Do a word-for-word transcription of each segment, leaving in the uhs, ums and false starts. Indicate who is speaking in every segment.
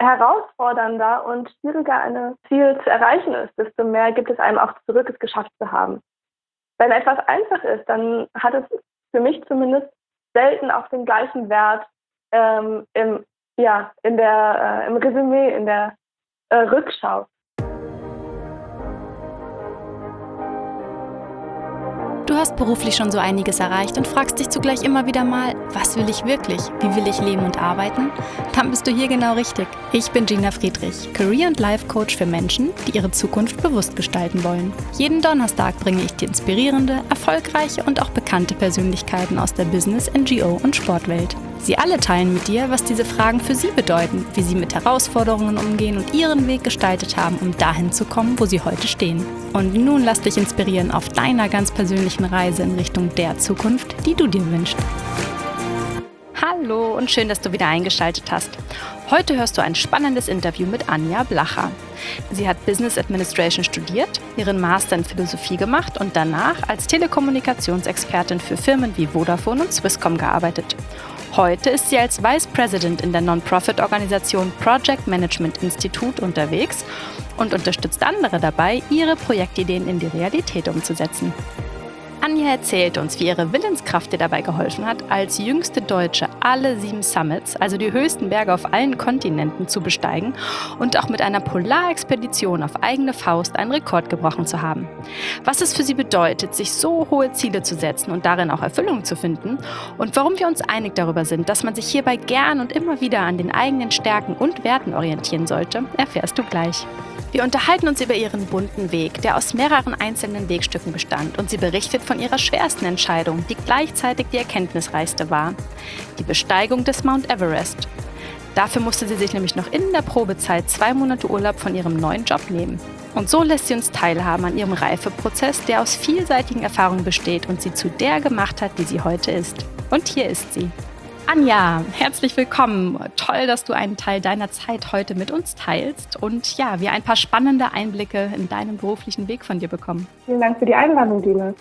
Speaker 1: herausfordernder und schwieriger ein Ziel zu erreichen ist, desto mehr gibt es einem auch zurück, es geschafft zu haben. Wenn etwas einfach ist, dann hat es für mich zumindest selten auch den gleichen Wert ähm, im, ja, in der, äh, im Resümee, in der äh, Rückschau.
Speaker 2: Du hast beruflich schon so einiges erreicht und fragst dich zugleich immer wieder mal, was will ich wirklich? Wie will ich leben und arbeiten? Dann bist du hier genau richtig. Ich bin Gina Friedrich, Career- und Life-Coach für Menschen, die ihre Zukunft bewusst gestalten wollen. Jeden Donnerstag bringe ich dir inspirierende, erfolgreiche und auch bekannte Persönlichkeiten aus der Business-, N G O- und Sportwelt. Sie alle teilen mit dir, was diese Fragen für sie bedeuten, wie sie mit Herausforderungen umgehen und ihren Weg gestaltet haben, um dahin zu kommen, wo sie heute stehen. Und nun lass dich inspirieren auf deiner ganz persönlichen Reise in Richtung der Zukunft, die du dir wünschst. Hallo und schön, dass du wieder eingeschaltet hast. Heute hörst du ein spannendes Interview mit Anja Blacher. Sie hat Business Administration studiert, ihren Master in Philosophie gemacht und danach als Telekommunikationsexpertin für Firmen wie Vodafone und Swisscom gearbeitet. Heute ist sie als Vice President in der Non-Profit-Organisation Project Management Institute unterwegs und unterstützt andere dabei, ihre Projektideen in die Realität umzusetzen. Anja erzählt uns, wie ihre Willenskraft ihr dabei geholfen hat, als jüngste Deutsche alle sieben Summits, also die höchsten Berge auf allen Kontinenten, zu besteigen und auch mit einer Polarexpedition auf eigene Faust einen Rekord gebrochen zu haben. Was es für sie bedeutet, sich so hohe Ziele zu setzen und darin auch Erfüllung zu finden und warum wir uns einig darüber sind, dass man sich hierbei gern und immer wieder an den eigenen Stärken und Werten orientieren sollte, erfährst du gleich. Wir unterhalten uns über ihren bunten Weg, der aus mehreren einzelnen Wegstücken bestand, und sie berichtet von ihrer schwersten Entscheidung, die gleichzeitig die erkenntnisreichste war: die Besteigung des Mount Everest. Dafür musste sie sich nämlich noch in der Probezeit zwei Monate Urlaub von ihrem neuen Job nehmen. Und so lässt sie uns teilhaben an ihrem Reifeprozess, der aus vielseitigen Erfahrungen besteht und sie zu der gemacht hat, die sie heute ist. Und hier ist sie. Anja, herzlich willkommen. Toll, dass du einen Teil deiner Zeit heute mit uns teilst und ja, wir ein paar spannende Einblicke in deinen beruflichen Weg von dir bekommen.
Speaker 1: Vielen Dank für die Einladung, Dina.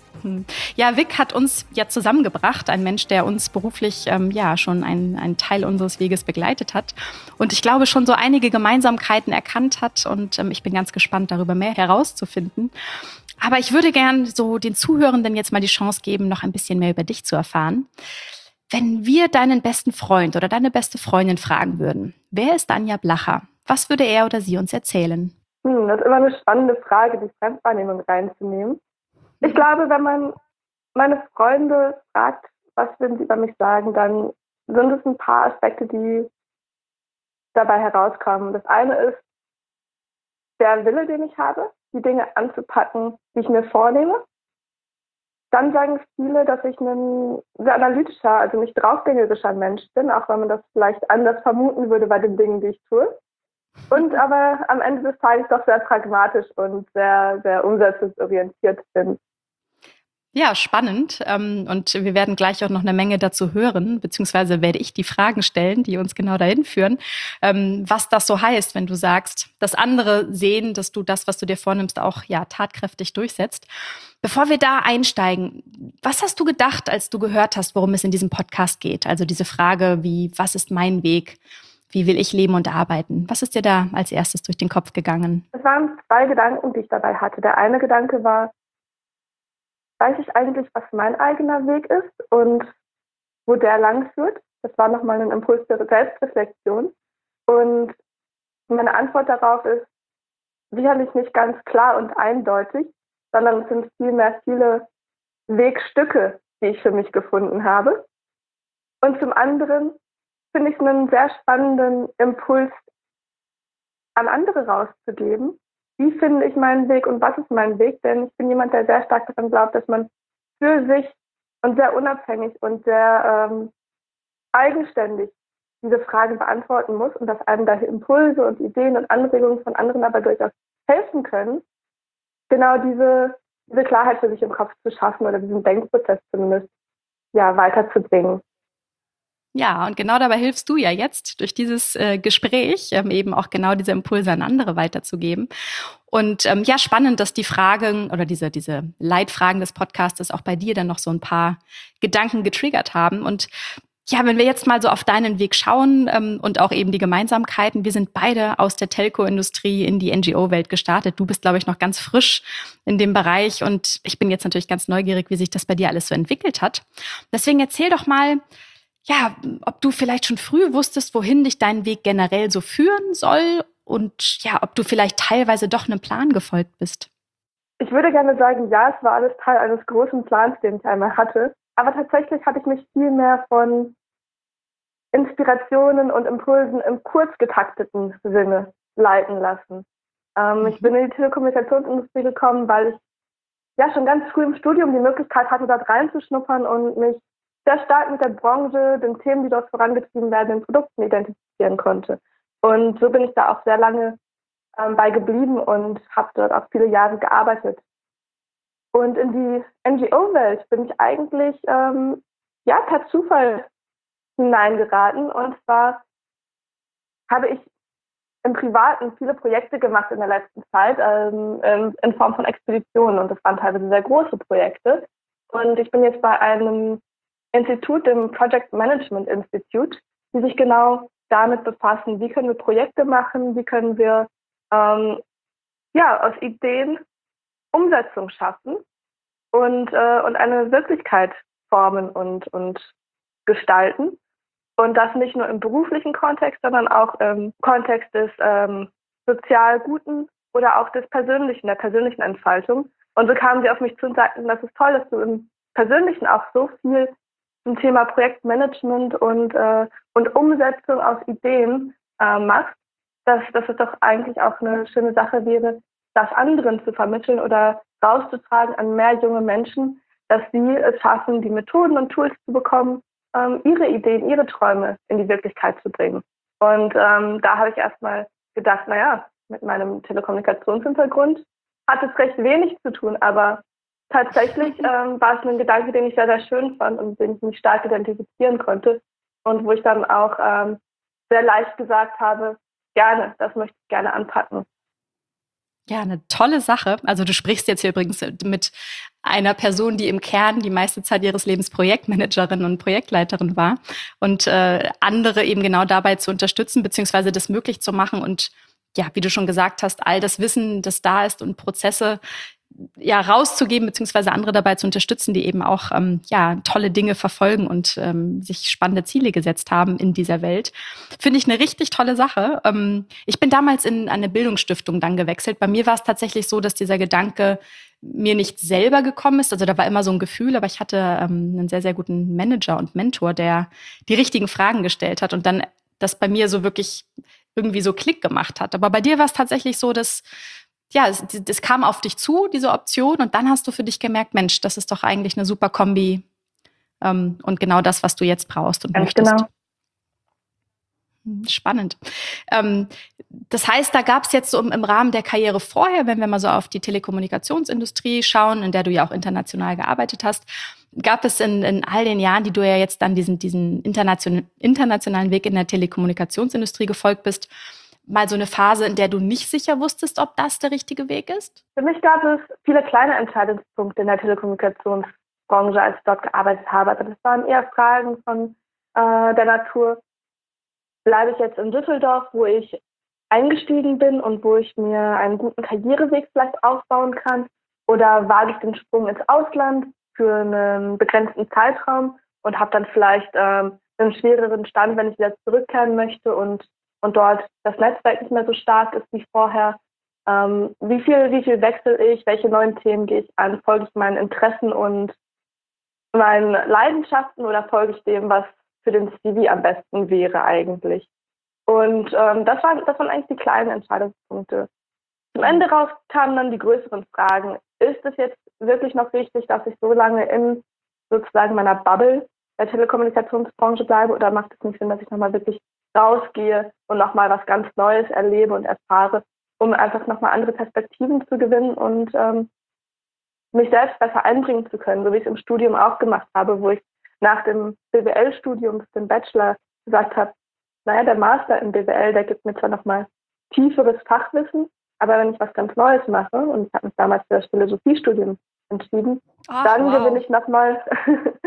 Speaker 2: Ja, Vic hat uns ja zusammengebracht, ein Mensch, der uns beruflich ähm, ja schon einen, einen Teil unseres Weges begleitet hat und ich glaube schon so einige Gemeinsamkeiten erkannt hat und ähm, ich bin ganz gespannt, darüber mehr herauszufinden. Aber ich würde gern so den Zuhörenden jetzt mal die Chance geben, noch ein bisschen mehr über dich zu erfahren. Wenn wir deinen besten Freund oder deine beste Freundin fragen würden, wer ist Anja Blacher? Was würde er oder sie uns erzählen?
Speaker 1: Hm, das ist immer eine spannende Frage, die Fremdwahrnehmung reinzunehmen. Ich glaube, wenn man meine Freunde fragt, was würden sie über mich sagen, dann sind es ein paar Aspekte, die dabei herauskommen. Das eine ist der Wille, den ich habe, die Dinge anzupacken, die ich mir vornehme. Dann sagen viele, dass ich ein sehr analytischer, also nicht draufgängerischer Mensch bin, auch wenn man das vielleicht anders vermuten würde bei den Dingen, die ich tue. Und aber am Ende des Tages doch sehr pragmatisch und sehr, sehr umsetzungsorientiert bin.
Speaker 2: Ja, spannend. Und wir werden gleich auch noch eine Menge dazu hören, beziehungsweise werde ich die Fragen stellen, die uns genau dahin führen, was das so heißt, wenn du sagst, dass andere sehen, dass du das, was du dir vornimmst, auch ja tatkräftig durchsetzt. Bevor wir da einsteigen, was hast du gedacht, als du gehört hast, worum es in diesem Podcast geht? Also diese Frage, wie, was ist mein Weg? Wie will ich leben und arbeiten? Was ist dir da als erstes durch den Kopf gegangen?
Speaker 1: Es waren zwei Gedanken, die ich dabei hatte. Der eine Gedanke war, weiß ich eigentlich, was mein eigener Weg ist und wo der lang führt? Das war nochmal ein Impuls der Selbstreflexion. Und meine Antwort darauf ist sicherlich nicht ganz klar und eindeutig, sondern es sind vielmehr viele Wegstücke, die ich für mich gefunden habe. Und zum anderen finde ich es einen sehr spannenden Impuls, an andere rauszugeben. Wie finde ich meinen Weg und was ist mein Weg? Denn ich bin jemand, der sehr stark daran glaubt, dass man für sich und sehr unabhängig und sehr ähm, eigenständig diese Fragen beantworten muss und dass einem da Impulse und Ideen und Anregungen von anderen aber durchaus helfen können, genau diese, diese Klarheit für sich im Kopf zu schaffen oder diesen Denkprozess zumindest ja, weiterzubringen.
Speaker 2: Ja, und genau dabei hilfst du ja jetzt durch dieses äh, Gespräch ähm, eben auch genau diese Impulse an andere weiterzugeben. Und ähm, ja, spannend, dass die Fragen oder diese diese Leitfragen des Podcastes auch bei dir dann noch so ein paar Gedanken getriggert haben. Und Ja, wenn wir jetzt mal so auf deinen Weg schauen ähm, und auch eben die Gemeinsamkeiten, wir sind beide aus der Telco-Industrie in die N G O-Welt gestartet. Du bist, glaube ich, noch ganz frisch in dem Bereich und ich bin jetzt natürlich ganz neugierig, wie sich das bei dir alles so entwickelt hat. Deswegen erzähl doch mal, ja, ob du vielleicht schon früh wusstest, wohin dich dein Weg generell so führen soll und ja, ob du vielleicht teilweise doch einem Plan gefolgt bist.
Speaker 1: Ich würde gerne sagen, ja, es war alles Teil eines großen Plans, den ich einmal hatte. Aber tatsächlich hatte ich mich viel mehr von Inspirationen und Impulsen im kurz getakteten Sinne leiten lassen. Ähm, mhm. Ich bin in die Telekommunikationsindustrie gekommen, weil ich ja schon ganz früh im Studium die Möglichkeit hatte, dort reinzuschnuppern und mich sehr stark mit der Branche, den Themen, die dort vorangetrieben werden, den Produkten identifizieren konnte. Und so bin ich da auch sehr lange ähm, bei geblieben und habe dort auch viele Jahre gearbeitet. Und in die N G O-Welt bin ich eigentlich ähm, ja per Zufall hineingeraten. Und zwar habe ich im Privaten viele Projekte gemacht in der letzten Zeit ähm, in, in Form von Expeditionen. Und das waren teilweise sehr große Projekte. Und ich bin jetzt bei einem Institut, dem Project Management Institute, die sich genau damit befassen, wie können wir Projekte machen, wie können wir ähm, ja aus Ideen Umsetzung schaffen und, äh, und eine Wirklichkeit formen und, und gestalten. Und das nicht nur im beruflichen Kontext, sondern auch im Kontext des ähm, sozial Guten oder auch des Persönlichen, der persönlichen Entfaltung. Und so kamen sie auf mich zu und sagten, das ist toll, dass du im Persönlichen auch so viel zum Thema Projektmanagement und, äh, und Umsetzung aus Ideen äh, machst, dass, dass es doch eigentlich auch eine schöne Sache wäre, das anderen zu vermitteln oder rauszutragen an mehr junge Menschen, dass sie es schaffen, die Methoden und Tools zu bekommen, ähm, ihre Ideen, ihre Träume in die Wirklichkeit zu bringen. Und ähm, da habe ich erstmal gedacht, naja, mit meinem Telekommunikationshintergrund hat es recht wenig zu tun, aber tatsächlich ähm, war es ein Gedanke, den ich sehr, sehr schön fand und den ich mich stark identifizieren konnte und wo ich dann auch ähm, sehr leicht gesagt habe, gerne, das möchte ich gerne anpacken.
Speaker 2: Ja, eine tolle Sache. Also du sprichst jetzt hier übrigens mit einer Person, die im Kern die meiste Zeit ihres Lebens Projektmanagerin und Projektleiterin war und äh, andere eben genau dabei zu unterstützen, beziehungsweise das möglich zu machen und ja, wie du schon gesagt hast, all das Wissen, das da ist und Prozesse ja rauszugeben, beziehungsweise andere dabei zu unterstützen, die eben auch ähm, ja tolle Dinge verfolgen und ähm, sich spannende Ziele gesetzt haben in dieser Welt. Finde ich eine richtig tolle Sache. Ähm, ich bin damals in eine Bildungsstiftung dann gewechselt. Bei mir war es tatsächlich so, dass dieser Gedanke mir nicht selber gekommen ist. Also da war immer so ein Gefühl, aber ich hatte ähm, einen sehr, sehr guten Manager und Mentor, der die richtigen Fragen gestellt hat und dann das bei mir so wirklich irgendwie so Klick gemacht hat. Aber bei dir war es tatsächlich so, dass ja, es, es kam auf dich zu, diese Option, und dann hast du für dich gemerkt, Mensch, das ist doch eigentlich eine super Kombi ähm, und genau das, was du jetzt brauchst und
Speaker 1: Ganz
Speaker 2: möchtest.
Speaker 1: Genau.
Speaker 2: Spannend. Ähm, das heißt, da gab es jetzt so im, im Rahmen der Karriere vorher, wenn wir mal so auf die Telekommunikationsindustrie schauen, in der du ja auch international gearbeitet hast, gab es in, in all den Jahren, die du ja jetzt dann diesen, diesen internation, internationalen Weg in der Telekommunikationsindustrie gefolgt bist, mal so eine Phase, in der du nicht sicher wusstest, ob das der richtige Weg ist?
Speaker 1: Für mich gab es viele kleine Entscheidungspunkte in der Telekommunikationsbranche, als ich dort gearbeitet habe. Also das waren eher Fragen von äh, der Natur. Bleibe ich jetzt in Düsseldorf, wo ich eingestiegen bin und wo ich mir einen guten Karriereweg vielleicht aufbauen kann? Oder wage ich den Sprung ins Ausland für einen begrenzten Zeitraum und habe dann vielleicht ähm, einen schwereren Stand, wenn ich wieder zurückkehren möchte und und dort das Netzwerk nicht mehr so stark ist wie vorher. Ähm, wie viel, wie viel wechsle ich? Welche neuen Themen gehe ich an? Folge ich meinen Interessen und meinen Leidenschaften oder folge ich dem, was für den C V am besten wäre eigentlich? Und ähm, das waren, das waren eigentlich die kleinen Entscheidungspunkte. Zum Ende raus kamen dann die größeren Fragen. Ist es jetzt wirklich noch wichtig, dass ich so lange in sozusagen meiner Bubble der Telekommunikationsbranche bleibe, oder macht es nicht Sinn, dass ich nochmal wirklich rausgehe und nochmal was ganz Neues erlebe und erfahre, um einfach nochmal andere Perspektiven zu gewinnen und ähm, mich selbst besser einbringen zu können, so wie ich es im Studium auch gemacht habe, wo ich nach dem B W L-Studium, dem Bachelor, gesagt habe, naja, der Master im B W L, der gibt mir zwar nochmal tieferes Fachwissen, aber wenn ich was ganz Neues mache, und ich habe mich damals für das Philosophiestudium entschieden, Ach, dann wow. gewinne ich nochmal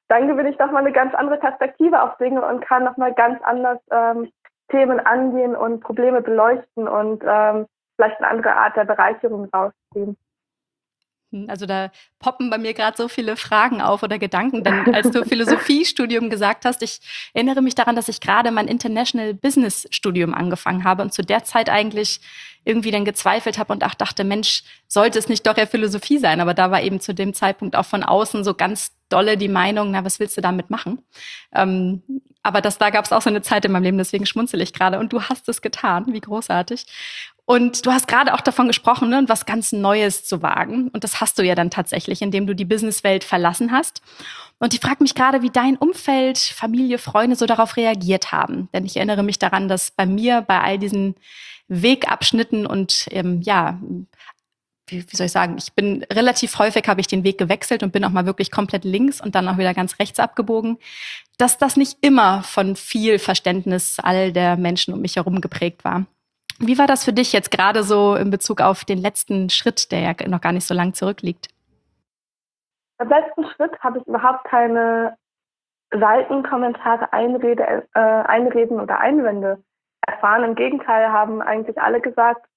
Speaker 1: dann gewinne ich nochmal eine ganz andere Perspektive auf Dinge und kann nochmal ganz anders ähm, Themen angehen und Probleme beleuchten und ähm, vielleicht eine andere Art der Bereicherung rausziehen.
Speaker 2: Also da poppen bei mir gerade so viele Fragen auf oder Gedanken, denn als du Philosophiestudium gesagt hast, ich erinnere mich daran, dass ich gerade mein International Business Studium angefangen habe und zu der Zeit eigentlich irgendwie dann gezweifelt habe und auch dachte, Mensch, sollte es nicht doch eher Philosophie sein? Aber da war eben zu dem Zeitpunkt auch von außen so ganz dolle die Meinung, na, was willst du damit machen? Ähm, aber das, da gab es auch so eine Zeit in meinem Leben, deswegen schmunzel ich gerade. Und du hast es getan, wie großartig. Und du hast gerade auch davon gesprochen, ne, was ganz Neues zu wagen. Und das hast du ja dann tatsächlich, indem du die Businesswelt verlassen hast. Und ich frage mich gerade, wie dein Umfeld, Familie, Freunde so darauf reagiert haben. Denn ich erinnere mich daran, dass bei mir bei all diesen Wegabschnitten und ähm, ja, wie, wie soll ich sagen, ich bin relativ häufig, habe ich den Weg gewechselt und bin auch mal wirklich komplett links und dann auch wieder ganz rechts abgebogen, dass das nicht immer von viel Verständnis all der Menschen um mich herum geprägt war. Wie war das für dich jetzt gerade so in Bezug auf den letzten Schritt, der ja noch gar nicht so lang zurückliegt?
Speaker 1: Beim letzten Schritt habe ich überhaupt keine Seitenkommentare, Einrede, äh, Einreden oder Einwände erfahren. Im Gegenteil haben eigentlich alle gesagt,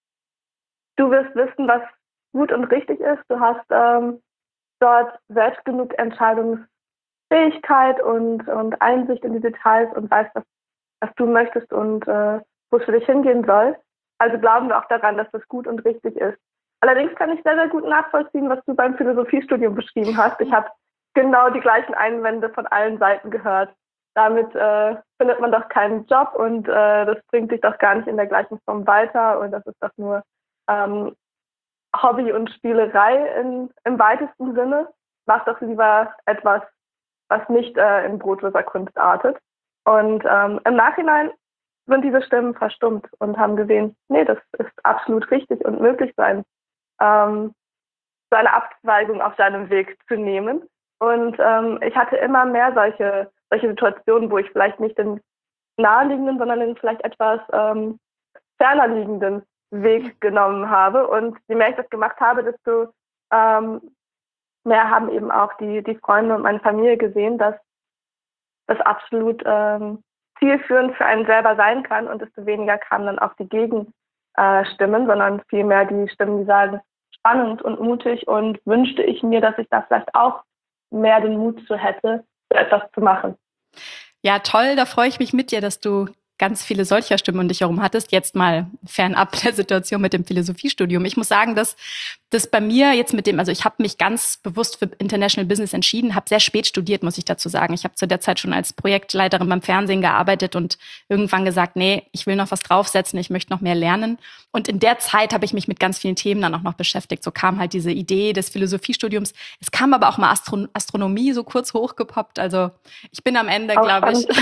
Speaker 1: du wirst wissen, was gut und richtig ist. Du hast ähm, dort selbst genug Entscheidungsfähigkeit und, und Einsicht in die Details und weißt, was, was du möchtest und äh, wo es für dich hingehen soll. Also glauben wir auch daran, dass das gut und richtig ist. Allerdings kann ich sehr, sehr gut nachvollziehen, was du beim Philosophiestudium beschrieben hast. Ich habe genau die gleichen Einwände von allen Seiten gehört. Damit äh, findet man doch keinen Job und äh, das bringt dich doch gar nicht in der gleichen Form weiter und das ist doch nur ähm, Hobby und Spielerei in, im weitesten Sinne. Mach doch lieber etwas, was nicht äh, in brotloser Kunst artet. Und ähm, im Nachhinein sind diese Stimmen verstummt und haben gesehen, nee, das ist absolut richtig und möglich sein, ähm, so eine Abzweigung auf seinem Weg zu nehmen. Und ähm, ich hatte immer mehr solche, solche Situationen, wo ich vielleicht nicht den naheliegenden, sondern den vielleicht etwas ähm, ferner liegenden Weg genommen habe. Und je mehr ich das gemacht habe, desto ähm, mehr haben eben auch die, die Freunde und meine Familie gesehen, dass das absolut ähm, zielführend für einen selber sein kann und desto weniger kamen dann auch die Gegenstimmen, sondern vielmehr die Stimmen, die sagen, spannend und mutig und wünschte ich mir, dass ich da vielleicht auch mehr den Mut zu hätte, so etwas zu machen.
Speaker 2: Ja, toll, da freue ich mich mit dir, dass du ganz viele solcher Stimmen um dich herum hattest, jetzt mal fernab der Situation mit dem Philosophiestudium. Ich muss sagen, dass das bei mir jetzt mit dem, also ich habe mich ganz bewusst für International Business entschieden, habe sehr spät studiert, muss ich dazu sagen. Ich habe zu der Zeit schon als Projektleiterin beim Fernsehen gearbeitet und irgendwann gesagt, nee, ich will noch was draufsetzen, ich möchte noch mehr lernen. Und in der Zeit habe ich mich mit ganz vielen Themen dann auch noch beschäftigt. So kam halt diese Idee des Philosophiestudiums. Es kam aber auch mal Astro- Astronomie so kurz hochgepoppt. Also ich bin am Ende, glaube ich,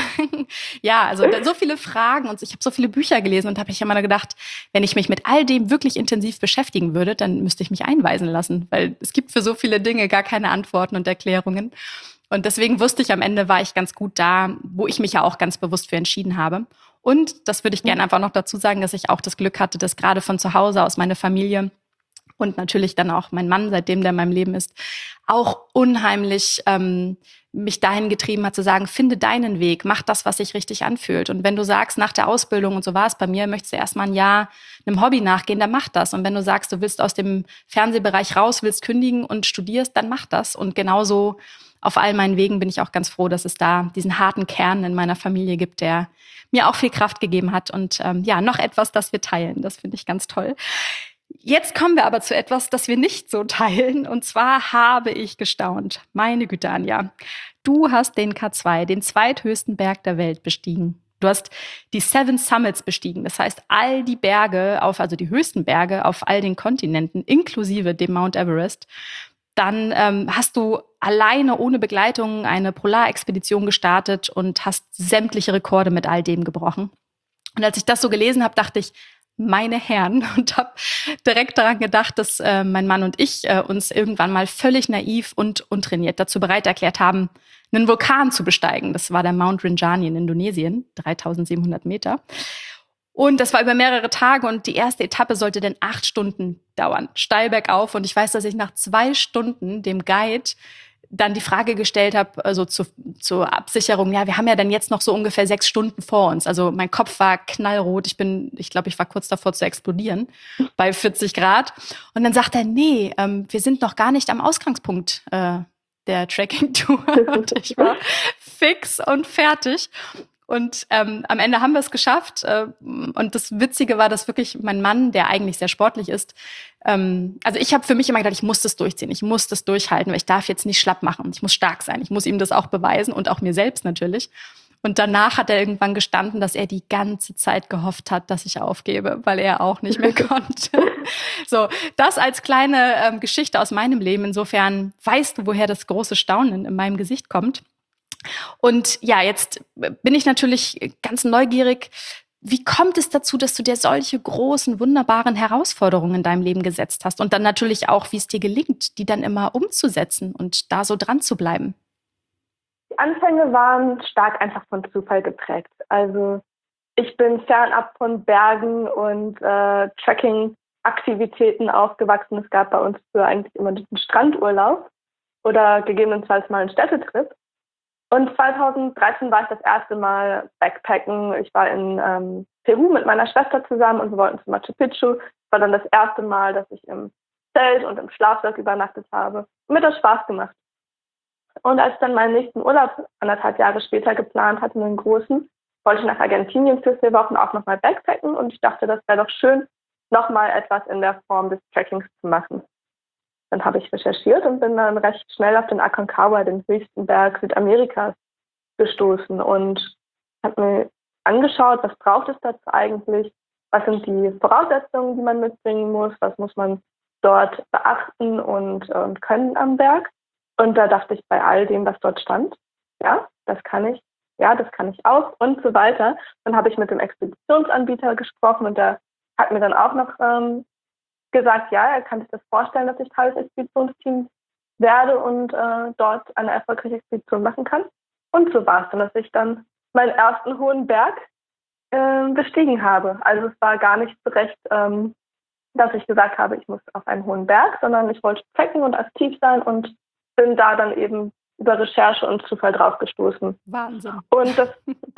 Speaker 2: ja, also so viele Fragen und ich habe so viele Bücher gelesen und habe ich immer gedacht, wenn ich mich mit all dem wirklich intensiv beschäftigen würde, dann müsste ich mich einweisen lassen, weil es gibt für so viele Dinge gar keine Antworten und Erklärungen. Und deswegen wusste ich, am Ende war ich ganz gut da, wo ich mich ja auch ganz bewusst für entschieden habe. Und das würde ich gerne einfach noch dazu sagen, dass ich auch das Glück hatte, dass gerade von zu Hause aus meine Familie und natürlich dann auch mein Mann, seitdem der in meinem Leben ist, auch unheimlich ähm, mich dahin getrieben hat zu sagen, finde deinen Weg, mach das, was sich richtig anfühlt. Und wenn du sagst, nach der Ausbildung, und so war es bei mir, möchtest du erstmal ein Jahr einem Hobby nachgehen, dann mach das. Und wenn du sagst, du willst aus dem Fernsehbereich raus, willst kündigen und studierst, dann mach das. Und genauso auf all meinen Wegen bin ich auch ganz froh, dass es da diesen harten Kern in meiner Familie gibt, der mir auch viel Kraft gegeben hat. Und ähm, ja, noch etwas, das wir teilen. Das finde ich ganz toll. Jetzt kommen wir aber zu etwas, das wir nicht so teilen. Und zwar habe ich gestaunt. Meine Güte, Anja. Du hast den K zwei, den zweithöchsten Berg der Welt, bestiegen. Du hast die Seven Summits bestiegen. Das heißt, all die Berge, auf, also die höchsten Berge auf all den Kontinenten, inklusive dem Mount Everest. Dann ähm, hast du alleine ohne Begleitung eine Polarexpedition gestartet und hast sämtliche Rekorde mit all dem gebrochen. Und als ich das so gelesen habe, dachte ich, meine Herren, und habe direkt daran gedacht, dass äh, mein Mann und ich äh, uns irgendwann mal völlig naiv und untrainiert dazu bereit erklärt haben, einen Vulkan zu besteigen. Das war der Mount Rinjani in Indonesien, dreitausendsiebenhundert Meter. Und das war über mehrere Tage und die erste Etappe sollte dann acht Stunden dauern, steil bergauf. Und ich weiß, dass ich nach zwei Stunden dem Guide dann die Frage gestellt habe, also zu, zur Absicherung, ja, wir haben ja dann jetzt noch so ungefähr sechs Stunden vor uns. Also mein Kopf war knallrot. Ich bin, ich glaube, ich war kurz davor zu explodieren bei vierzig Grad. Und dann sagt er, nee, ähm, wir sind noch gar nicht am Ausgangspunkt äh, der Trekking-Tour. Und ich war fix und fertig. Und ähm, am Ende haben wir es geschafft. Äh, und das Witzige war, dass wirklich mein Mann, der eigentlich sehr sportlich ist, ähm, also ich habe für mich immer gedacht, ich muss das durchziehen, ich muss das durchhalten, weil ich darf jetzt nicht schlapp machen. Ich muss stark sein, ich muss ihm das auch beweisen und auch mir selbst natürlich. Und danach hat er irgendwann gestanden, dass er die ganze Zeit gehofft hat, dass ich aufgebe, weil er auch nicht mehr konnte. So, das als kleine ähm, Geschichte aus meinem Leben. Insofern weißt du, woher das große Staunen in meinem Gesicht kommt. Und ja, jetzt bin ich natürlich ganz neugierig. Wie kommt es dazu, dass du dir solche großen, wunderbaren Herausforderungen in deinem Leben gesetzt hast? Und dann natürlich auch, wie es dir gelingt, die dann immer umzusetzen und da so dran zu bleiben?
Speaker 1: Die Anfänge waren stark einfach von Zufall geprägt. Also ich bin fernab von Bergen und äh, Trekking-Aktivitäten aufgewachsen. Es gab bei uns früher eigentlich immer einen Strandurlaub oder gegebenenfalls mal einen Städtetrip. Und zweitausenddreizehn war ich das erste Mal Backpacken. Ich war in ähm, Peru mit meiner Schwester zusammen und wir wollten zu Machu Picchu. Das war dann das erste Mal, dass ich im Zelt und im Schlafsack übernachtet habe. Und mir hat das Spaß gemacht. Und als ich dann meinen nächsten Urlaub anderthalb Jahre später geplant hatte, einen großen, wollte ich nach Argentinien für vier Wochen auch nochmal Backpacken. Und ich dachte, das wäre doch schön, nochmal etwas in der Form des Trekkings zu machen. Dann habe ich recherchiert und bin dann recht schnell auf den Aconcagua, den höchsten Berg Südamerikas, gestoßen und habe mir angeschaut, was braucht es dazu eigentlich, was sind die Voraussetzungen, die man mitbringen muss, was muss man dort beachten und, und können am Berg. Und da dachte ich bei all dem, was dort stand, ja, das kann ich, ja, das kann ich auch und so weiter. Dann habe ich mit dem Expeditionsanbieter gesprochen und der hat mir dann auch noch ähm, gesagt, ja, er kann sich das vorstellen, dass ich Teil des Expeditionsteams werde und äh, dort eine erfolgreiche Expedition machen kann. Und so war es dann, dass ich dann meinen ersten hohen Berg äh, bestiegen habe. Also es war gar nicht so recht, ähm, dass ich gesagt habe, ich muss auf einen hohen Berg, sondern ich wollte trekken und aktiv sein und bin da dann eben über Recherche und Zufall drauf gestoßen.
Speaker 2: Wahnsinn.
Speaker 1: Und das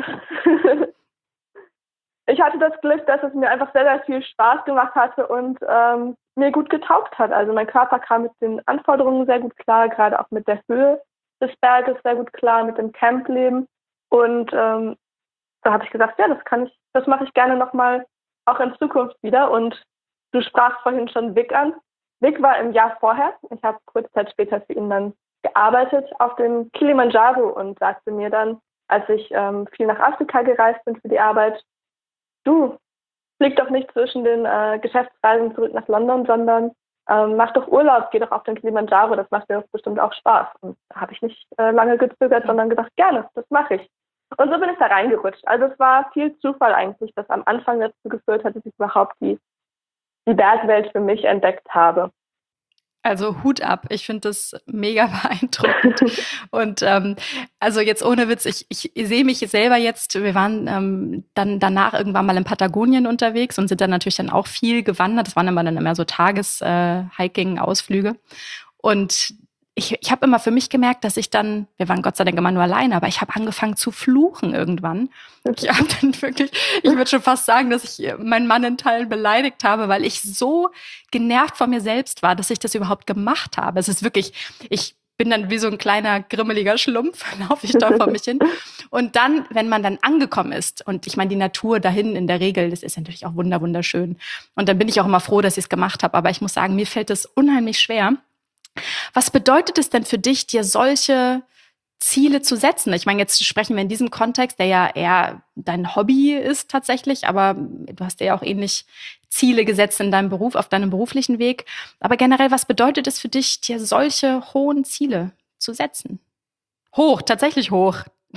Speaker 1: ich hatte das Glück, dass es mir einfach sehr, sehr viel Spaß gemacht hatte und ähm, mir gut getaugt hat. Also mein Körper kam mit den Anforderungen sehr gut klar, gerade auch mit der Höhe des Berges sehr gut klar, mit dem Campleben. Und ähm, da habe ich gesagt, ja, das kann ich, das mache ich gerne nochmal auch in Zukunft wieder. Und du sprachst vorhin schon Vic an. Vic war im Jahr vorher, ich habe kurze Zeit später für ihn dann gearbeitet, auf dem Kilimanjaro und sagte mir dann, als ich ähm, viel nach Afrika gereist bin für die Arbeit, du, flieg doch nicht zwischen den äh, Geschäftsreisen zurück nach London, sondern ähm, mach doch Urlaub, geh doch auf den Kilimanjaro, das macht dir bestimmt auch Spaß. Und da habe ich nicht äh, lange gezögert, sondern gedacht, gerne, das mache ich. Und so bin ich da reingerutscht. Also es war viel Zufall eigentlich, dass am Anfang dazu geführt hat, dass ich überhaupt die, die Bergwelt für mich entdeckt habe.
Speaker 2: Also Hut ab, ich finde das mega beeindruckend. Und ähm, also jetzt ohne Witz, ich, ich sehe mich selber jetzt, wir waren ähm, dann danach irgendwann mal in Patagonien unterwegs und sind dann natürlich dann auch viel gewandert. Das waren aber dann immer so Tages-Hiking-Ausflüge. Und ich, ich habe immer für mich gemerkt, dass ich dann, wir waren Gott sei Dank immer nur alleine, aber ich habe angefangen zu fluchen irgendwann. Ich habe dann wirklich, ich würde schon fast sagen, dass ich meinen Mann in Teilen beleidigt habe, weil ich so genervt von mir selbst war, dass ich das überhaupt gemacht habe. Es ist wirklich, ich bin dann wie so ein kleiner, grimmeliger Schlumpf, laufe ich da vor mich hin. Und dann, wenn man dann angekommen ist, und ich meine, die Natur dahin in der Regel, das ist natürlich auch wunder wunderschön. Und dann bin ich auch immer froh, dass ich es gemacht habe. Aber ich muss sagen, mir fällt es unheimlich schwer. Was bedeutet es denn für dich, dir solche Ziele zu setzen? Ich meine, jetzt sprechen wir in diesem Kontext, der ja eher dein Hobby ist tatsächlich, aber du hast ja auch ähnlich Ziele gesetzt in deinem Beruf, auf deinem beruflichen Weg. Aber generell, was bedeutet es für dich, dir solche hohen Ziele zu setzen? Hoch, tatsächlich hoch.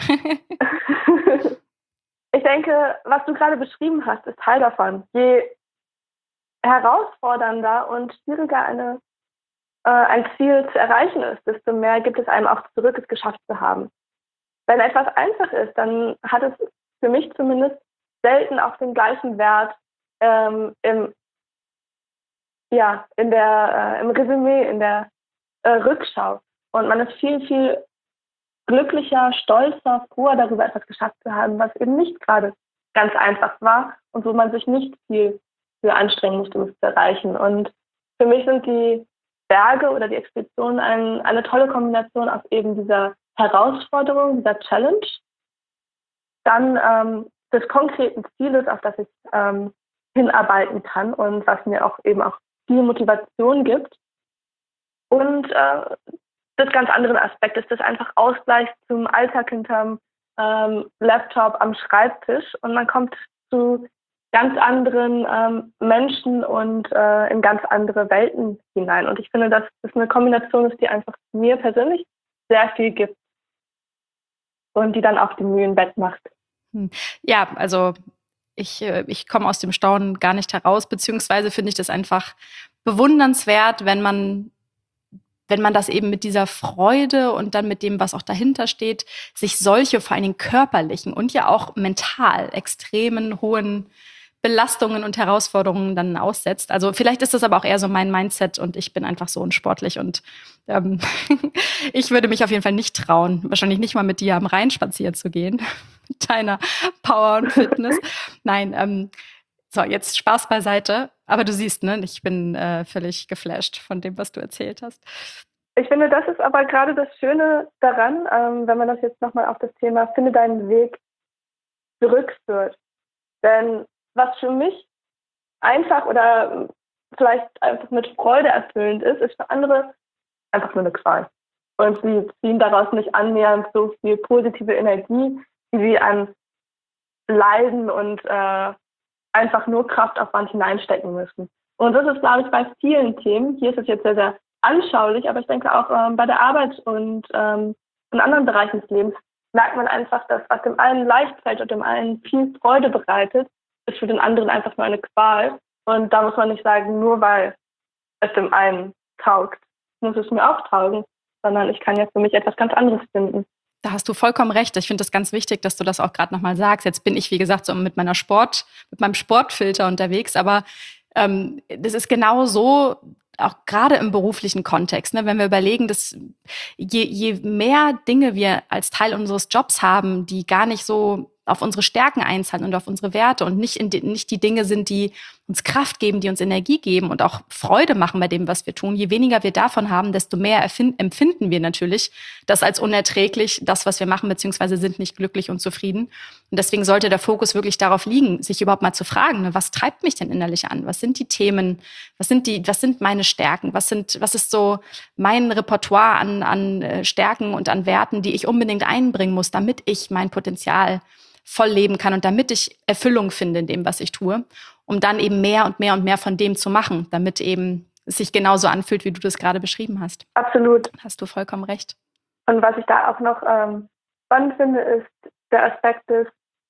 Speaker 1: Ich denke, was du gerade beschrieben hast, ist Teil davon. Je herausfordernder und schwieriger eine ein Ziel zu erreichen ist, desto mehr gibt es einem auch zurück, es geschafft zu haben. Wenn etwas einfach ist, dann hat es für mich zumindest selten auch den gleichen Wert ähm, im, ja, in der, äh, im Resümee, in der äh, Rückschau. Und man ist viel, viel glücklicher, stolzer, froher darüber, etwas geschafft zu haben, was eben nicht gerade ganz einfach war und wo man sich nicht viel für anstrengen musste, um es zu erreichen. Und für mich sind die Berge oder die Expeditionen ein, eine tolle Kombination aus eben dieser Herausforderung, dieser Challenge, dann ähm, des konkreten Zieles, auf das ich ähm, hinarbeiten kann und was mir auch eben auch viel Motivation gibt. Und äh, des ganz anderen Aspektes, des einfach Ausgleichs zum Alltag hinterm ähm, Laptop am Schreibtisch und man kommt zu ganz anderen ähm, Menschen und äh, in ganz andere Welten hinein. Und ich finde, dass das eine Kombination ist, die einfach mir persönlich sehr viel gibt und die dann auch die Mühen wettmacht.
Speaker 2: Ja, also ich, ich komme aus dem Staunen gar nicht heraus, beziehungsweise finde ich das einfach bewundernswert, wenn man wenn man das eben mit dieser Freude und dann mit dem, was auch dahinter steht, sich solche vor allen Dingen körperlichen und ja auch mental extremen hohen Belastungen und Herausforderungen dann aussetzt. Also vielleicht ist das aber auch eher so mein Mindset und ich bin einfach so unsportlich und ähm, ich würde mich auf jeden Fall nicht trauen, wahrscheinlich nicht mal mit dir am Rhein spazieren zu gehen, mit deiner Power und Fitness. Nein, ähm, so, jetzt Spaß beiseite. Aber du siehst, ne, ich bin äh, völlig geflasht von dem, was du erzählt hast.
Speaker 1: Ich finde, das ist aber gerade das Schöne daran, ähm, wenn man das jetzt nochmal auf das Thema Finde deinen Weg zurückführt. Denn was für mich einfach oder vielleicht einfach mit Freude erfüllend ist, ist für andere einfach nur eine Qual. Und sie ziehen daraus nicht annähernd so viel positive Energie, wie sie an Leiden und äh, einfach nur Kraftaufwand hineinstecken müssen. Und das ist, glaube ich, bei vielen Themen, hier ist es jetzt sehr, sehr anschaulich, aber ich denke auch ähm, bei der Arbeit und ähm, in anderen Bereichen des Lebens merkt man einfach, dass was dem einen leicht fällt und dem einen viel Freude bereitet, ist für den anderen einfach nur eine Qual. Und da muss man nicht sagen, nur weil es dem einen taugt, muss es mir auch taugen, sondern ich kann ja für mich etwas ganz anderes finden.
Speaker 2: Da hast du vollkommen recht. Ich finde das ganz wichtig, dass du das auch gerade nochmal sagst. Jetzt bin ich, wie gesagt, so mit meiner Sport, mit meinem Sportfilter unterwegs, aber ähm, das ist genau so, auch gerade im beruflichen Kontext, ne, wenn wir überlegen, dass je, je mehr Dinge wir als Teil unseres Jobs haben, die gar nicht so auf unsere Stärken einzahlen und auf unsere Werte und nicht, in die, nicht die Dinge sind, die uns Kraft geben, die uns Energie geben und auch Freude machen bei dem, was wir tun. Je weniger wir davon haben, desto mehr erfind, empfinden wir natürlich das als unerträglich, das, was wir machen, beziehungsweise sind nicht glücklich und zufrieden. Und deswegen sollte der Fokus wirklich darauf liegen, sich überhaupt mal zu fragen, ne, was treibt mich denn innerlich an? Was sind die Themen? Was sind die, was sind meine Stärken? Was sind, was ist so mein Repertoire an, an Stärken und an Werten, die ich unbedingt einbringen muss, damit ich mein Potenzial voll leben kann und damit ich Erfüllung finde in dem, was ich tue, um dann eben mehr und mehr und mehr von dem zu machen, damit eben es sich genauso anfühlt, wie du das gerade beschrieben hast.
Speaker 1: Absolut.
Speaker 2: Hast du vollkommen recht.
Speaker 1: Und was ich da auch noch ähm, spannend finde, ist der Aspekt des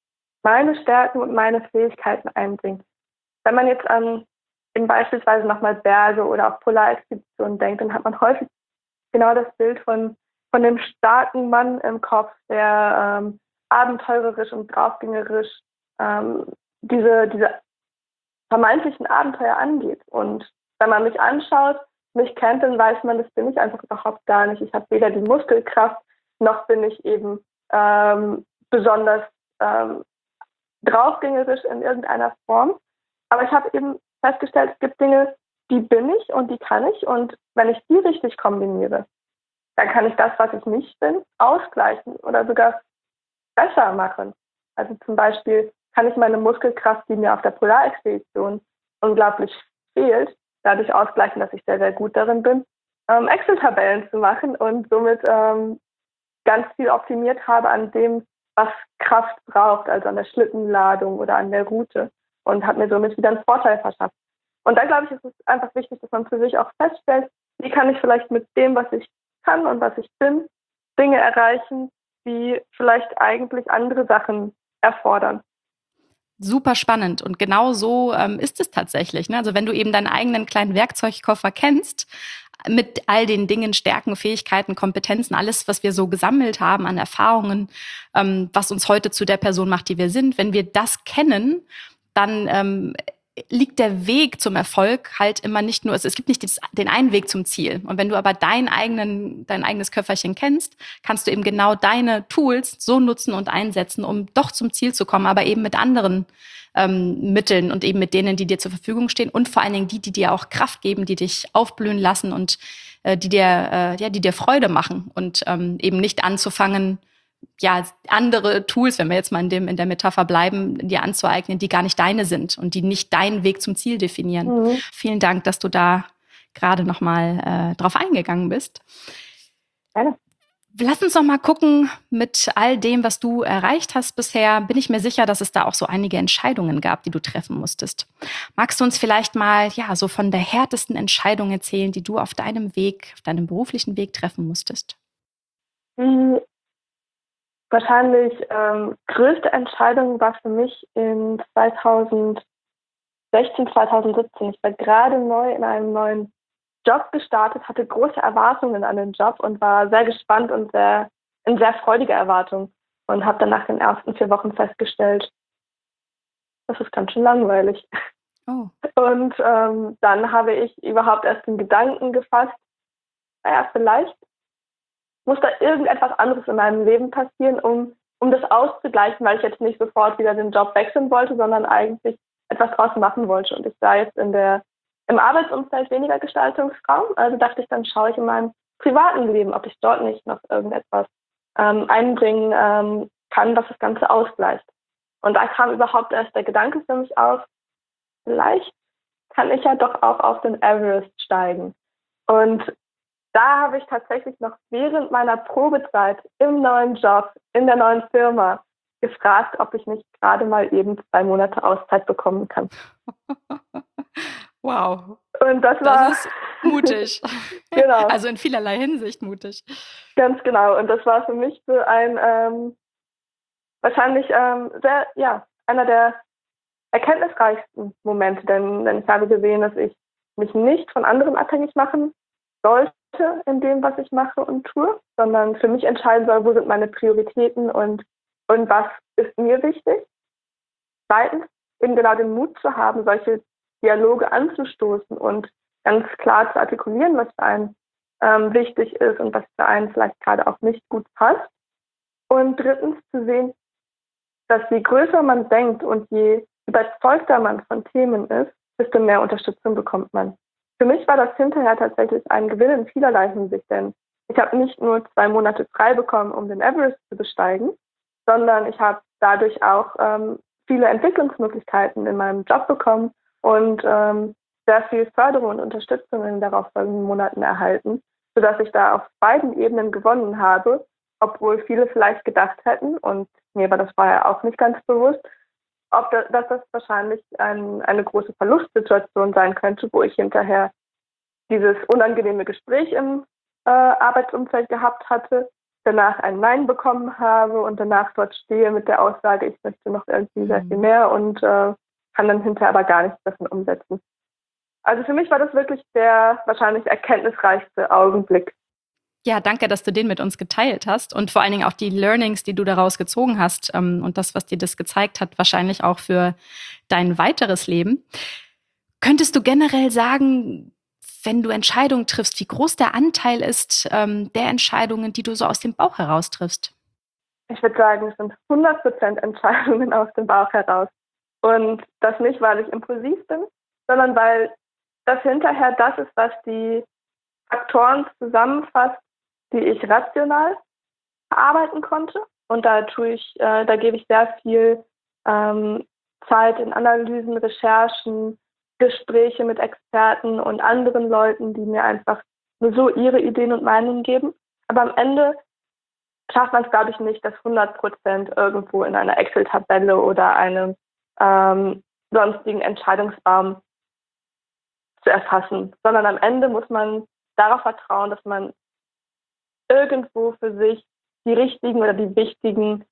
Speaker 1: meine Stärken und meine Fähigkeiten einbringen. Wenn man jetzt an eben beispielsweise nochmal Berge oder auch Polarexpeditionen denkt, dann hat man häufig genau das Bild von, von dem starken Mann im Kopf, der ähm, abenteurerisch und draufgängerisch ähm, diese, diese vermeintlichen Abenteuer angeht. Und wenn man mich anschaut, mich kennt, dann weiß man, das bin ich einfach überhaupt gar nicht. Ich habe weder die Muskelkraft, noch bin ich eben ähm, besonders ähm, draufgängerisch in irgendeiner Form. Aber ich habe eben festgestellt, es gibt Dinge, die bin ich und die kann ich. Und wenn ich die richtig kombiniere, dann kann ich das, was ich nicht bin, ausgleichen oder sogar besser machen. Also zum Beispiel kann ich meine Muskelkraft, die mir auf der Polarexpedition unglaublich fehlt, dadurch ausgleichen, dass ich sehr, sehr gut darin bin, ähm, Excel-Tabellen zu machen und somit ähm, ganz viel optimiert habe an dem, was Kraft braucht, also an der Schlittenladung oder an der Route und habe mir somit wieder einen Vorteil verschafft. Und da glaube ich, ist es einfach wichtig, dass man für sich auch feststellt, wie kann ich vielleicht mit dem, was ich kann und was ich bin, Dinge erreichen, die vielleicht eigentlich andere Sachen erfordern.
Speaker 2: Super spannend. Und genau so ähm, ist es tatsächlich. Ne? Also wenn du eben deinen eigenen kleinen Werkzeugkoffer kennst, mit all den Dingen, Stärken, Fähigkeiten, Kompetenzen, alles, was wir so gesammelt haben an Erfahrungen, ähm, was uns heute zu der Person macht, die wir sind. Wenn wir das kennen, dann ähm, liegt der Weg zum Erfolg halt immer nicht nur, also es gibt nicht den einen Weg zum Ziel. Und wenn du aber deinen eigenen, dein eigenes Köfferchen kennst, kannst du eben genau deine Tools so nutzen und einsetzen, um doch zum Ziel zu kommen, aber eben mit anderen ähm, Mitteln und eben mit denen, die dir zur Verfügung stehen und vor allen Dingen die, die dir auch Kraft geben, die dich aufblühen lassen und äh, die dir, äh, ja, die dir Freude machen und ähm, eben nicht anzufangen, ja, andere Tools, wenn wir jetzt mal in dem, in der Metapher bleiben, dir anzueignen, die gar nicht deine sind und die nicht deinen Weg zum Ziel definieren. Mhm. Vielen Dank, dass du da gerade nochmal äh, drauf eingegangen bist.
Speaker 1: Gerne.
Speaker 2: Lass uns noch mal gucken, mit all dem, was du erreicht hast bisher, bin ich mir sicher, dass es da auch so einige Entscheidungen gab, die du treffen musstest. Magst du uns vielleicht mal, ja, so von der härtesten Entscheidung erzählen, die du auf deinem Weg, auf deinem beruflichen Weg treffen musstest?
Speaker 1: Mhm. Wahrscheinlich ähm, größte Entscheidung war für mich in zweitausendsechzehn, zweitausendsiebzehn. Ich war gerade neu in einem neuen Job gestartet, hatte große Erwartungen an den Job und war sehr gespannt und sehr in sehr freudiger Erwartung und habe dann nach den ersten vier Wochen festgestellt, das ist ganz schön langweilig. Oh. Und ähm, dann habe ich überhaupt erst den Gedanken gefasst, naja, vielleicht muss da irgendetwas anderes in meinem Leben passieren, um, um das auszugleichen, weil ich jetzt nicht sofort wieder den Job wechseln wollte, sondern eigentlich etwas draus machen wollte. Und ich sah jetzt in der, im Arbeitsumfeld weniger Gestaltungsraum. Also dachte ich, dann schaue ich in meinem privaten Leben, ob ich dort nicht noch irgendetwas ähm, einbringen ähm, kann, was das Ganze ausgleicht. Und da kam überhaupt erst der Gedanke für mich auf, vielleicht kann ich ja doch auch auf den Everest steigen. Und da habe ich tatsächlich noch während meiner Probezeit im neuen Job, in der neuen Firma, gefragt, ob ich nicht gerade mal eben zwei Monate Auszeit bekommen kann.
Speaker 2: Wow.
Speaker 1: Und das war...
Speaker 2: Das ist mutig.
Speaker 1: Genau.
Speaker 2: Also in vielerlei Hinsicht mutig.
Speaker 1: Ganz genau. Und das war für mich so ein, ähm, wahrscheinlich ähm, sehr, ja, einer der erkenntnisreichsten Momente, denn, denn ich habe gesehen, dass ich mich nicht von anderen abhängig machen sollte in dem, was ich mache und tue, sondern für mich entscheiden soll, wo sind meine Prioritäten und, und was ist mir wichtig. Zweitens, eben genau den Mut zu haben, solche Dialoge anzustoßen und ganz klar zu artikulieren, was für einen ähm, wichtig ist und was für einen vielleicht gerade auch nicht gut passt. Und drittens zu sehen, dass je größer man denkt und je überzeugter man von Themen ist, desto mehr Unterstützung bekommt man. Für mich war das hinterher tatsächlich ein Gewinn in vielerlei Hinsicht, denn ich habe nicht nur zwei Monate frei bekommen, um den Everest zu besteigen, sondern ich habe dadurch auch ähm, viele Entwicklungsmöglichkeiten in meinem Job bekommen und ähm, sehr viel Förderung und Unterstützung in den darauffolgenden Monaten erhalten, sodass ich da auf beiden Ebenen gewonnen habe, obwohl viele vielleicht gedacht hätten, und mir war das vorher auch nicht ganz bewusst, ob das, dass das wahrscheinlich ein, eine große Verlustsituation sein könnte, wo ich hinterher dieses unangenehme Gespräch im äh, Arbeitsumfeld gehabt hatte, danach ein Nein bekommen habe und danach dort stehe mit der Aussage, ich möchte noch irgendwie sehr viel mehr und äh, kann dann hinterher aber gar nichts davon umsetzen. Also für mich war das wirklich der wahrscheinlich erkenntnisreichste Augenblick.
Speaker 2: Ja, danke, dass du den mit uns geteilt hast und vor allen Dingen auch die Learnings, die du daraus gezogen hast ähm, und das, was dir das gezeigt hat, wahrscheinlich auch für dein weiteres Leben. Könntest du generell sagen, wenn du Entscheidungen triffst, wie groß der Anteil ist ähm, der Entscheidungen, die du so aus dem Bauch heraus triffst?
Speaker 1: Ich würde sagen, es sind hundert Prozent Entscheidungen aus dem Bauch heraus. Und das nicht, weil ich impulsiv bin, sondern weil das hinterher das ist, was die Faktoren zusammenfasst, die ich rational verarbeiten konnte. Und da tue ich, äh, da gebe ich sehr viel ähm, Zeit in Analysen, Recherchen, Gespräche mit Experten und anderen Leuten, die mir einfach nur so ihre Ideen und Meinungen geben. Aber am Ende schafft man es, glaube ich, nicht, das hundert Prozent irgendwo in einer Excel-Tabelle oder einem ähm, sonstigen Entscheidungsbaum zu erfassen, sondern am Ende muss man darauf vertrauen, dass man irgendwo für sich die richtigen oder die wichtigen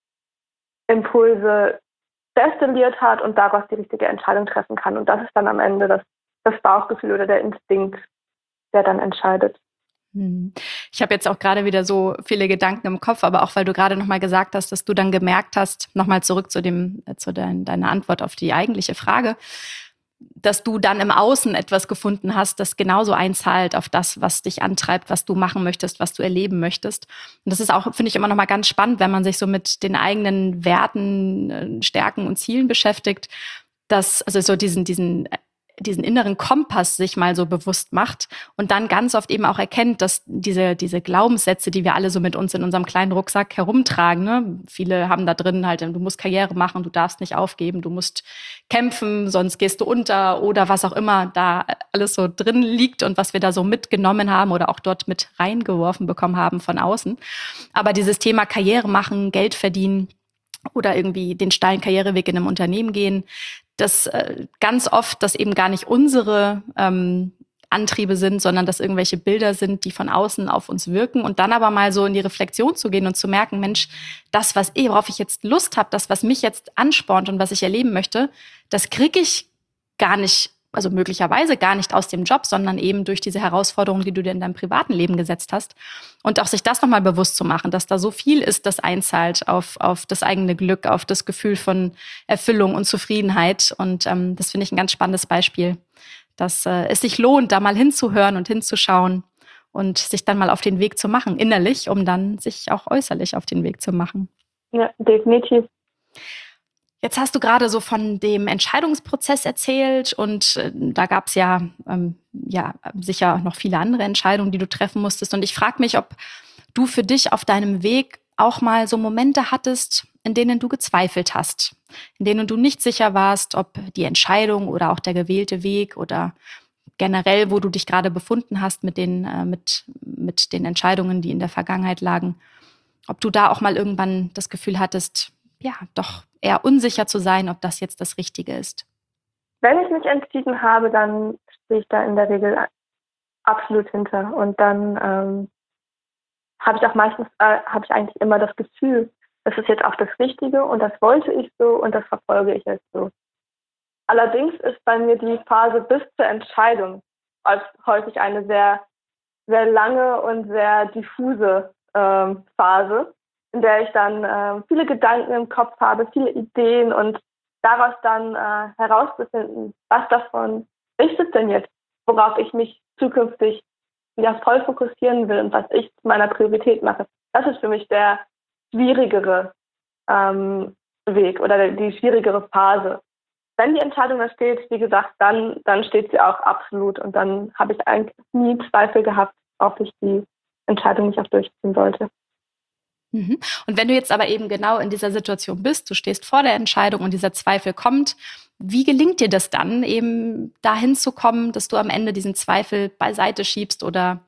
Speaker 1: Impulse destilliert hat und daraus die richtige Entscheidung treffen kann. Und das ist dann am Ende das, das Bauchgefühl oder der Instinkt, der dann entscheidet.
Speaker 2: Ich habe jetzt auch gerade wieder so viele Gedanken im Kopf, aber auch weil du gerade nochmal gesagt hast, dass du dann gemerkt hast, nochmal zurück zu dem, zu dein, deiner Antwort auf die eigentliche Frage, dass du dann im Außen etwas gefunden hast, das genauso einzahlt auf das, was dich antreibt, was du machen möchtest, was du erleben möchtest. Und das ist auch, finde ich, immer noch mal ganz spannend, wenn man sich so mit den eigenen Werten, Stärken und Zielen beschäftigt, dass, also so diesen, diesen, diesen inneren Kompass sich mal so bewusst macht und dann ganz oft eben auch erkennt, dass diese, diese Glaubenssätze, die wir alle so mit uns in unserem kleinen Rucksack herumtragen, ne? Viele haben da drin halt, du musst Karriere machen, du darfst nicht aufgeben, du musst kämpfen, sonst gehst du unter oder was auch immer da alles so drin liegt und was wir da so mitgenommen haben oder auch dort mit reingeworfen bekommen haben von außen. Aber dieses Thema Karriere machen, Geld verdienen oder irgendwie den steilen Karriereweg in einem Unternehmen gehen, dass äh, ganz oft das eben gar nicht unsere ähm, Antriebe sind, sondern dass irgendwelche Bilder sind, die von außen auf uns wirken und dann aber mal so in die Reflexion zu gehen und zu merken, Mensch, das, was eh, worauf ich jetzt Lust habe, das, was mich jetzt anspornt und was ich erleben möchte, das kriege ich gar nicht, also möglicherweise gar nicht aus dem Job, sondern eben durch diese Herausforderungen, die du dir in deinem privaten Leben gesetzt hast. Und auch sich das nochmal bewusst zu machen, dass da so viel ist, das einzahlt auf, auf das eigene Glück, auf das Gefühl von Erfüllung und Zufriedenheit. Und ähm, das finde ich ein ganz spannendes Beispiel, dass äh, es sich lohnt, da mal hinzuhören und hinzuschauen und sich dann mal auf den Weg zu machen, innerlich, um dann sich auch äußerlich auf den Weg zu machen.
Speaker 1: Ja, definitiv.
Speaker 2: Jetzt hast du gerade so von dem Entscheidungsprozess erzählt und äh, da gab es ja, ähm, ja sicher noch viele andere Entscheidungen, die du treffen musstest. Und ich frage mich, ob du für dich auf deinem Weg auch mal so Momente hattest, in denen du gezweifelt hast, in denen du nicht sicher warst, ob die Entscheidung oder auch der gewählte Weg oder generell, wo du dich gerade befunden hast mit den, äh, mit, mit den Entscheidungen, die in der Vergangenheit lagen, ob du da auch mal irgendwann das Gefühl hattest, ja, doch eher unsicher zu sein, ob das jetzt das Richtige ist.
Speaker 1: Wenn ich mich entschieden habe, dann stehe ich da in der Regel absolut hinter. Und dann ähm, habe ich auch meistens, äh, habe ich eigentlich immer das Gefühl, das ist jetzt auch das Richtige und das wollte ich so und das verfolge ich jetzt so. Allerdings ist bei mir die Phase bis zur Entscheidung häufig eine sehr, sehr lange und sehr diffuse ähm, Phase, in der ich dann äh, viele Gedanken im Kopf habe, viele Ideen und daraus dann äh, herauszufinden, was davon ist es denn jetzt, worauf ich mich zukünftig ja voll fokussieren will und was ich zu meiner Priorität mache. Das ist für mich der schwierigere ähm, Weg oder die schwierigere Phase. Wenn die Entscheidung da steht, wie gesagt, dann, dann steht sie auch absolut und dann habe ich eigentlich nie Zweifel gehabt, ob ich die Entscheidung nicht auch durchziehen sollte.
Speaker 2: Und wenn du jetzt aber eben genau in dieser Situation bist, du stehst vor der Entscheidung und dieser Zweifel kommt, wie gelingt dir das dann, eben dahin zu kommen, dass du am Ende diesen Zweifel beiseite schiebst oder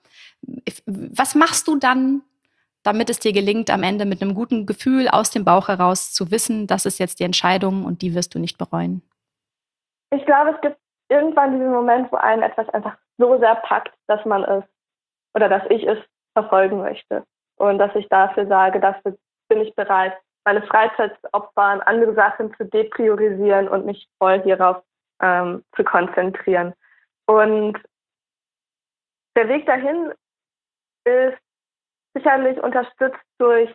Speaker 2: was machst du dann, damit es dir gelingt, am Ende mit einem guten Gefühl aus dem Bauch heraus zu wissen, das ist jetzt die Entscheidung und die wirst du nicht bereuen?
Speaker 1: Ich glaube, es gibt irgendwann diesen Moment, wo einen etwas einfach so sehr packt, dass man es oder dass ich es verfolgen möchte. Und dass ich dafür sage, dafür bin ich bereit, meine Freizeit zu opfern, andere Sachen zu depriorisieren und mich voll hierauf ähm, zu konzentrieren. Und der Weg dahin ist sicherlich unterstützt durch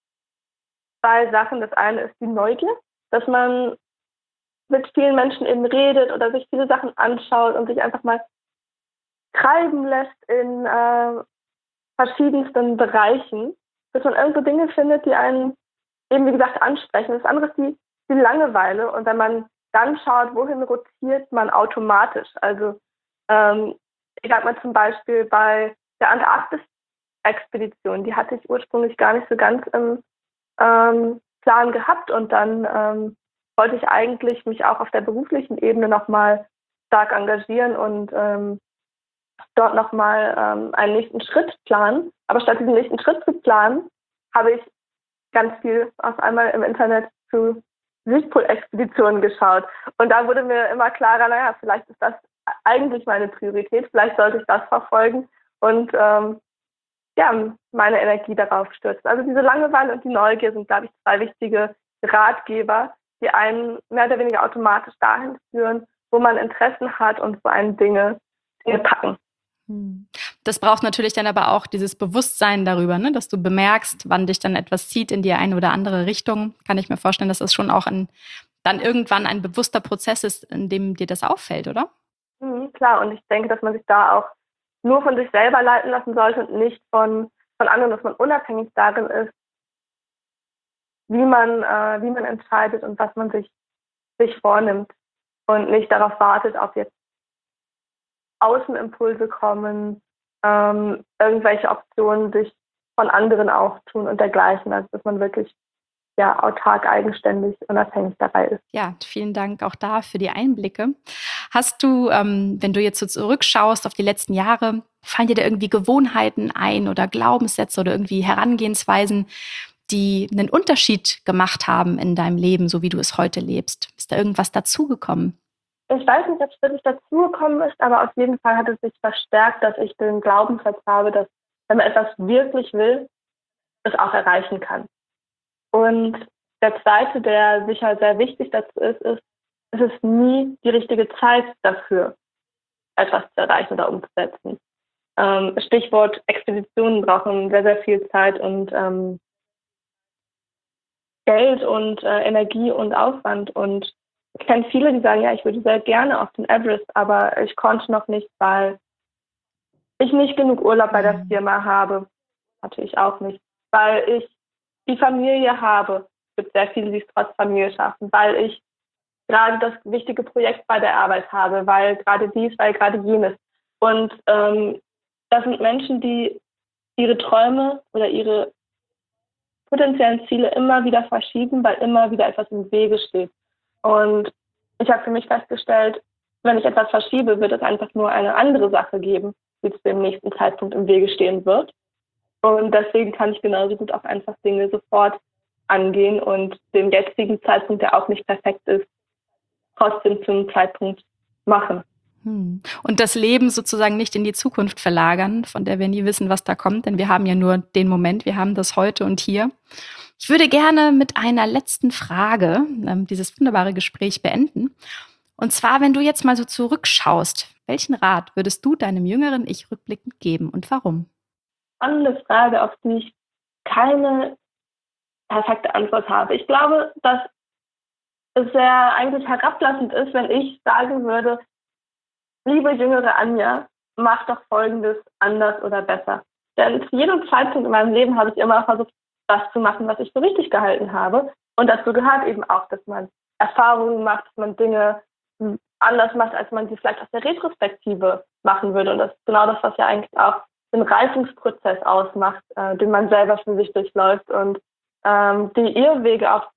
Speaker 1: zwei Sachen. Das eine ist die Neugier, dass man mit vielen Menschen eben redet oder sich viele Sachen anschaut und sich einfach mal treiben lässt in äh, verschiedensten Bereichen, dass man irgendwo Dinge findet, die einen eben, wie gesagt, ansprechen. Das andere ist die, die Langeweile. Und wenn man dann schaut, wohin rotiert man automatisch. Also ähm, ich sag mal zum Beispiel bei der Antarktis-Expedition, die hatte ich ursprünglich gar nicht so ganz im ähm, Plan gehabt. Und dann ähm, wollte ich eigentlich mich auch auf der beruflichen Ebene nochmal stark engagieren und ähm, dort nochmal ähm, einen nächsten Schritt planen. Aber statt diesen nächsten Schritt zu planen, habe ich ganz viel auf einmal im Internet zu Südpol-Expeditionen geschaut. Und da wurde mir immer klarer, naja, vielleicht ist das eigentlich meine Priorität, vielleicht sollte ich das verfolgen und ähm, ja, meine Energie darauf stürzen. Also diese Langeweile und die Neugier sind, glaube ich, zwei wichtige Ratgeber, die einen mehr oder weniger automatisch dahin führen, wo man Interessen hat und wo einen Dinge, Dinge packen.
Speaker 2: Das braucht natürlich dann aber auch dieses Bewusstsein darüber, ne, dass du bemerkst, wann dich dann etwas zieht in die eine oder andere Richtung. Kann ich mir vorstellen, dass das schon auch ein dann irgendwann ein bewusster Prozess ist, in dem dir das auffällt, oder?
Speaker 1: Mhm, klar, und ich denke, dass man sich da auch nur von sich selber leiten lassen sollte und nicht von, von anderen, dass man unabhängig darin ist, wie man, äh, wie man entscheidet und was man sich, sich vornimmt und nicht darauf wartet, ob jetzt Außenimpulse kommen, ähm, irgendwelche Optionen sich von anderen auftun und dergleichen, also dass man wirklich ja, autark, eigenständig, unabhängig dabei ist.
Speaker 2: Ja, vielen Dank auch da für die Einblicke. Hast du, ähm, wenn du jetzt so zurückschaust auf die letzten Jahre, fallen dir da irgendwie Gewohnheiten ein oder Glaubenssätze oder irgendwie Herangehensweisen, die einen Unterschied gemacht haben in deinem Leben, so wie du es heute lebst? Ist da irgendwas dazugekommen?
Speaker 1: Ich weiß nicht, ob es wirklich dazugekommen ist, aber auf jeden Fall hat es sich verstärkt, dass ich den Glaubenssatz habe, dass wenn man etwas wirklich will, es auch erreichen kann. Und der zweite, der sicher sehr wichtig dazu ist, ist, es ist nie die richtige Zeit dafür, etwas zu erreichen oder umzusetzen. Ähm, Stichwort Expeditionen brauchen sehr, sehr viel Zeit und ähm, Geld und äh, Energie und Aufwand. Und ich kenne viele, die sagen, ja, ich würde sehr gerne auf den Everest, aber ich konnte noch nicht, weil ich nicht genug Urlaub bei der Firma habe. Natürlich auch nicht. Weil ich die Familie habe. Es gibt sehr viele, die es trotz Familie schaffen, weil ich gerade das wichtige Projekt bei der Arbeit habe, weil gerade dies, weil gerade jenes. Und ähm, das sind Menschen, die ihre Träume oder ihre potenziellen Ziele immer wieder verschieben, weil immer wieder etwas im Wege steht. Und ich habe für mich festgestellt, wenn ich etwas verschiebe, wird es einfach nur eine andere Sache geben, die zu dem nächsten Zeitpunkt im Wege stehen wird. Und deswegen kann ich genauso gut auch einfach Dinge sofort angehen und den jetzigen Zeitpunkt, der auch nicht perfekt ist, trotzdem zum Zeitpunkt machen.
Speaker 2: Hm. Und das Leben sozusagen nicht in die Zukunft verlagern, von der wir nie wissen, was da kommt, denn wir haben ja nur den Moment, wir haben das heute und hier. Ich würde gerne mit einer letzten Frage ähm, dieses wunderbare Gespräch beenden. Und zwar, wenn du jetzt mal so zurückschaust, welchen Rat würdest du deinem jüngeren Ich rückblickend geben und warum?
Speaker 1: Spannende Frage, auf die ich keine perfekte Antwort habe. Ich glaube, dass es sehr eigentlich herablassend ist, wenn ich sagen würde, liebe jüngere Anja, mach doch Folgendes anders oder besser. Denn zu jedem Zeitpunkt in meinem Leben habe ich immer versucht, das zu machen, was ich für richtig gehalten habe. Und dazu gehört eben auch, dass man Erfahrungen macht, dass man Dinge anders macht, als man sie vielleicht aus der Retrospektive machen würde. Und das ist genau das, was ja eigentlich auch den Reifungsprozess ausmacht, äh, den man selber für sich durchläuft und ähm, die Irrwege, auf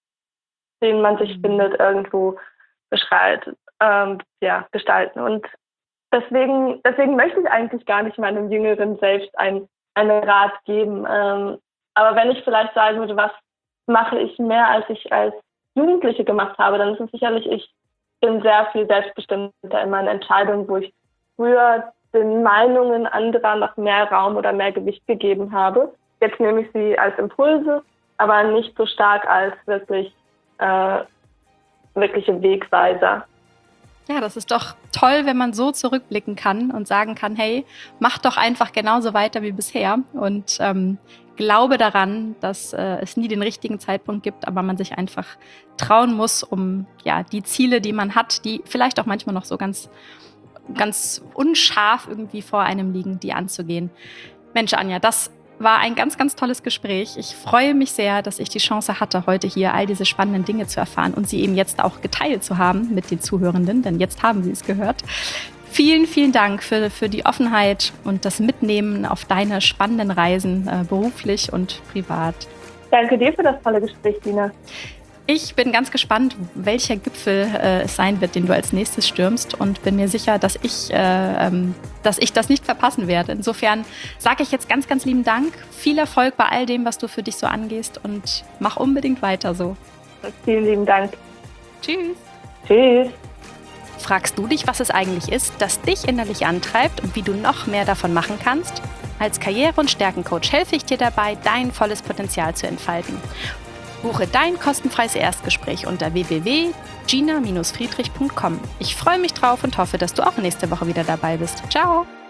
Speaker 1: denen man sich findet, irgendwo beschreitet, ähm, ja, gestalten. Und deswegen, deswegen möchte ich eigentlich gar nicht meinem Jüngeren selbst ein, einen Rat geben. Ähm, aber wenn ich vielleicht sagen würde, was mache ich mehr, als ich als Jugendliche gemacht habe, dann ist es sicherlich, ich bin sehr viel selbstbestimmter in meinen Entscheidungen, wo ich früher den Meinungen anderer noch mehr Raum oder mehr Gewicht gegeben habe. Jetzt nehme ich sie als Impulse, aber nicht so stark als wirklich äh, wirkliche Wegweiser.
Speaker 2: Ja, das ist doch toll, wenn man so zurückblicken kann und sagen kann, hey, mach doch einfach genauso weiter wie bisher und ähm, glaube daran, dass äh, es nie den richtigen Zeitpunkt gibt, aber man sich einfach trauen muss, um ja die Ziele, die man hat, die vielleicht auch manchmal noch so ganz ganz unscharf irgendwie vor einem liegen, die anzugehen. Mensch, Anja, das war ein ganz, ganz tolles Gespräch. Ich freue mich sehr, dass ich die Chance hatte, heute hier all diese spannenden Dinge zu erfahren und sie eben jetzt auch geteilt zu haben mit den Zuhörenden, denn jetzt haben sie es gehört. Vielen, vielen Dank für, für die Offenheit und das Mitnehmen auf deine spannenden Reisen, äh, beruflich und privat.
Speaker 1: Danke dir für das tolle Gespräch, Dina.
Speaker 2: Ich bin ganz gespannt, welcher Gipfel äh, es sein wird, den du als nächstes stürmst und bin mir sicher, dass ich, äh, ähm, dass ich das nicht verpassen werde. Insofern sage ich jetzt ganz, ganz lieben Dank. Viel Erfolg bei all dem, was du für dich so angehst und mach unbedingt weiter so.
Speaker 1: Vielen lieben Dank.
Speaker 2: Tschüss.
Speaker 1: Tschüss.
Speaker 2: Fragst du dich, was es eigentlich ist, das dich innerlich antreibt und wie du noch mehr davon machen kannst? Als Karriere- und Stärkencoach helfe ich dir dabei, dein volles Potenzial zu entfalten. Buche dein kostenfreies Erstgespräch unter w w w punkt gina Bindestrich friedrich punkt com. Ich freue mich drauf und hoffe, dass du auch nächste Woche wieder dabei bist. Ciao!